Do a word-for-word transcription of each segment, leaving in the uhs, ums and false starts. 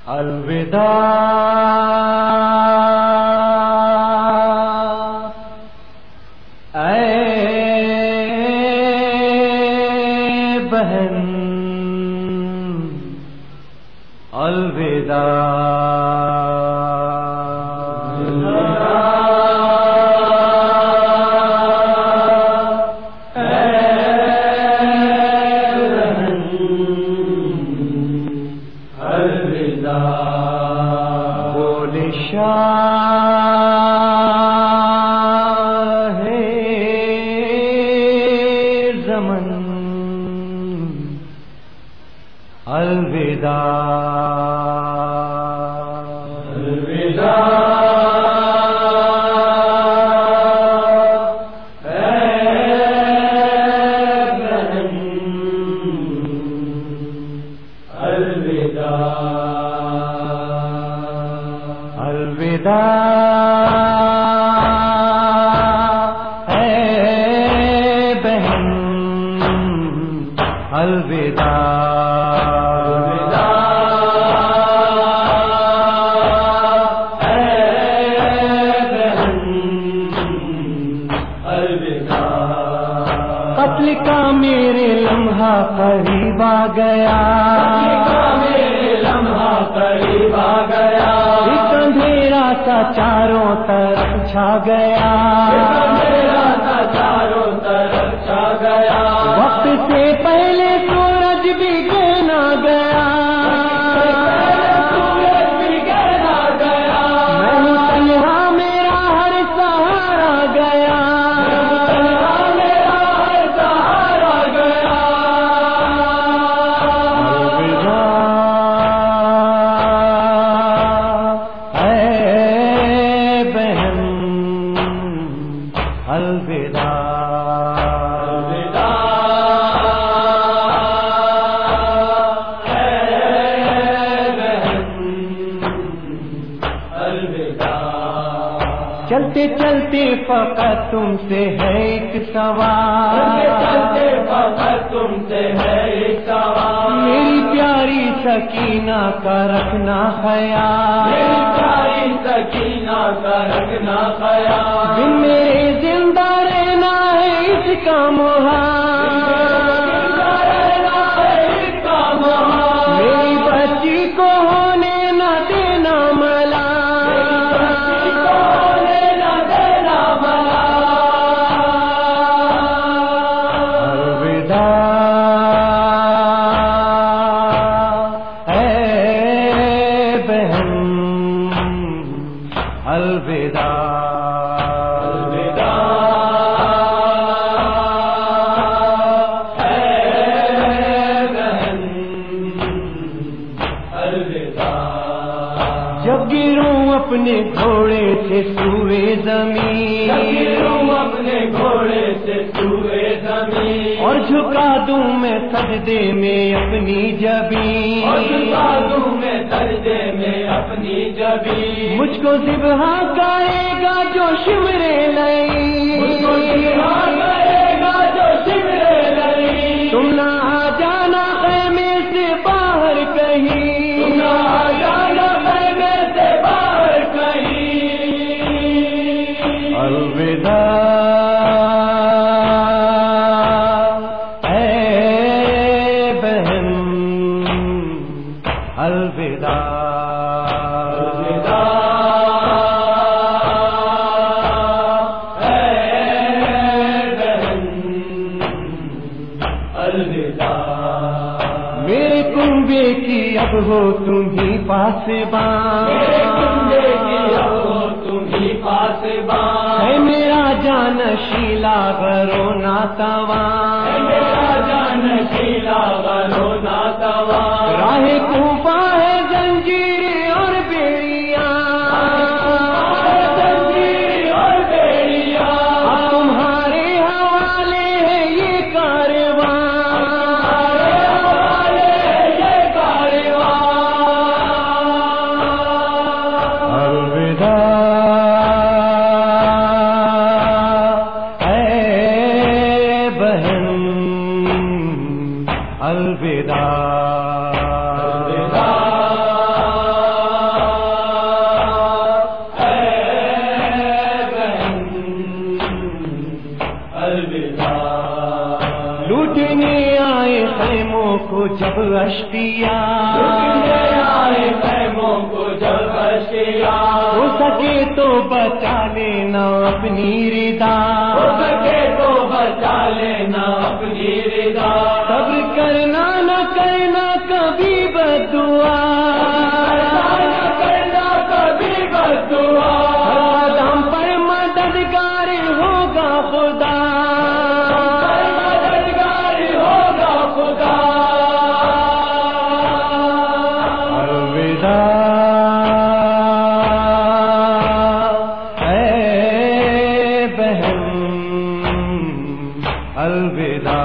الوداع اے بہن شاہ زمن الوداع الوداع اے بہن الوداع الوداع اے بہن الوداع اے بہن الوداع قتل کا میرے لمحہ قریب آ گیا قریب آ گیا ایک اندھیرا سا چاروں طرف چھا گیا اندھیرا سا چاروں طرف چھا گیا وقت سے پہلے سورج بھی گنا گیا سورج بھی گنا گیا میں ہوں تنہا میرا ہر سہارا گیا میرا ہر سہارا گیا چلتے چلتے فقط تم سے ہے ایک سوال چلتے فقط تم سے ہے ایک سوال میری پیاری سکینہ کا رکھنا خیال میری پیاری سکینہ کا رکھنا خیال دن میرے زندہ رہنا ہے اس کا محال میری بچی کو ہونے نہ دینا ملا جب گروں اپنے گھوڑے سے سوئے زمین گروں اپنے گھوڑے سے سوئے زمین اور جھکا دوں میں سجدے میں اپنی جبین اور جھکا دوں میں سجدے میں اپنی جبین مجھ کو ذبح کرے گا جو شمرے لئی مجھ کو ذبح کرے گا جو شمرے لئی تم نہ آ جانا خیمے سے باہر کہیں تم نہ آ جانا خیمے سے باہر کہیں الوداع اے بہن الوداع میرے کنبے کی اب ہو تم ہی پاسبان میرے کنبے کی اب ہو تم ہی پاسبان ہے میرا جان شیلا غرو ناتوان ہے میرا جان شیلا غرو ناتوان راہ کوفہ ہے زنجیر اور بیڑیاں زنجیر اور بیڑیاں تمہارے حوالے ہے یہ کارواں الوداع کو جب اشکیا آئے خیموں کو جب اشکیا ہو سکے تو بچا لینا اپنی رضا ہو سکے تو بچا لینا اپنی رضا صبر کرنا نہ کرنا کبھی بدعا کرنا کبھی بدعا قدم پر مددگار ہوگا خدا مددگار ہوگا خدا الوداع اے بہن الوداع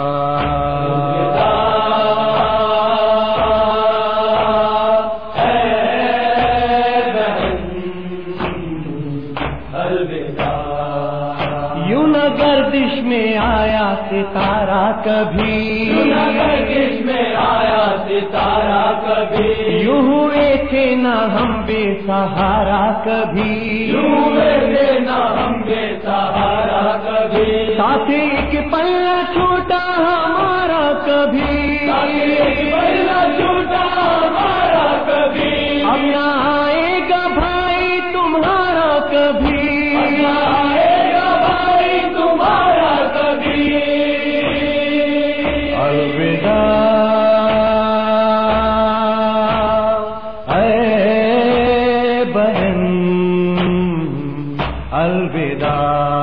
یوں نہ گردش میں آیا ستارہ کبھی گردش میں آیا ستارہ کبھی یوں ہوئے تھے نہ ہم بے سہارا کبھی یوں ہوئے نہ ہم بے سہارا کبھی ساتھ ایک پلہ چھوٹا ہمارا کبھی پہلا چھوٹا ہمارا کبھی اب نہ آئے گا بھائی تمہارا کبھی آئے گا بھائی تمہارا کبھی الوداع اے بہن الوداع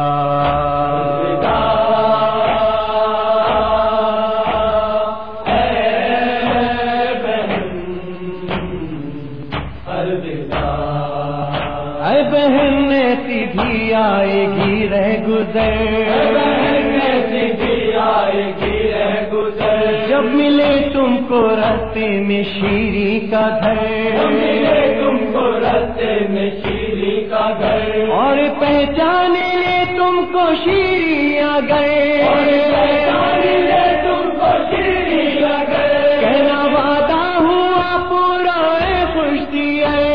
اے بہن ایسی آئے گی رہ گزر آئے گی رہ گزر جب ملے تم کو راستے میں شیری کا ملے گھر تم کو راستے میں شیری کا گھر اور پہچانے لے تم کو شیری آ گئے پہچان لے تم کو شیری لگے کہنا وعدہ ہوا پورا اے خوشی ہے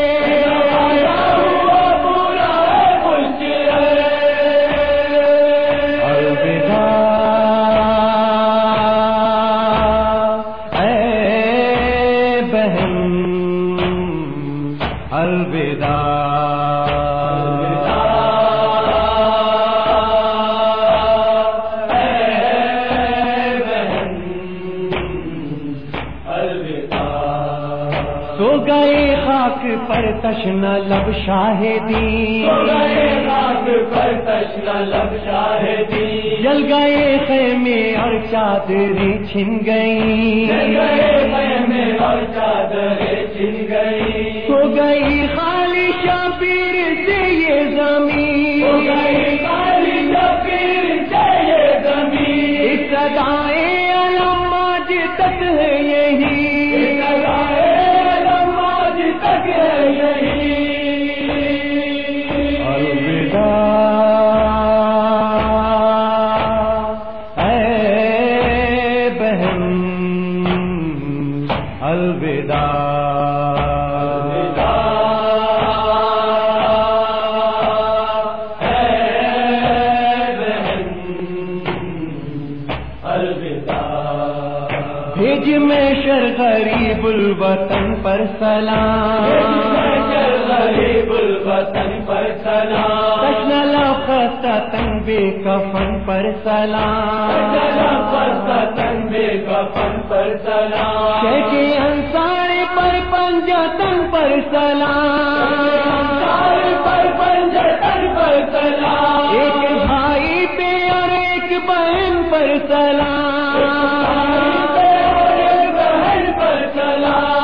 الوداع سو گئے خاک پر تشنا لب شاہدی رات پر تشنا لب شاہدی جل گئے خیمے اور چادریں چھن گئیں گئے میں اور چادریں چھن گئی ہو گئی خالی شبیر سے یہ زمین کالی شبیر سے یہ زمین صدائے علم آج تک ہے یہی آج تک ہے یہی الوداع اے بہن الوداع بھیج میں شر غریب الوطن پر سلام غریب الوطن پر سلام تشنا لخستہ تن بے کفن پر سلام تن بے کفن پر سلام شیخ انصار پر پنجتن پر سلام پر پنجتن پر سلام ایک بھائی پہ اور ایک بہن پر سلام بہن پر سلام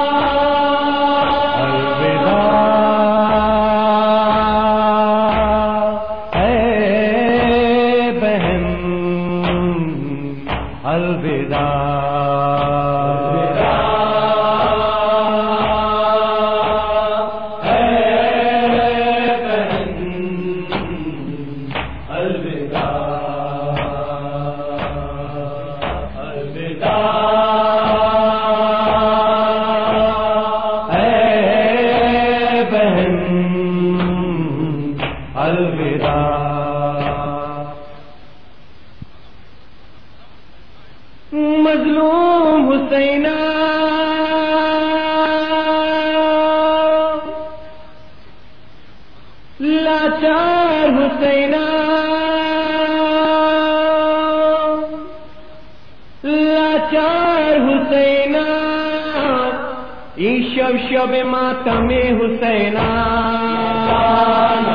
الوداع مظلوم حسینہ لاچار حسینہ لاچار حسینہ ای شب شب ماتم حسینہ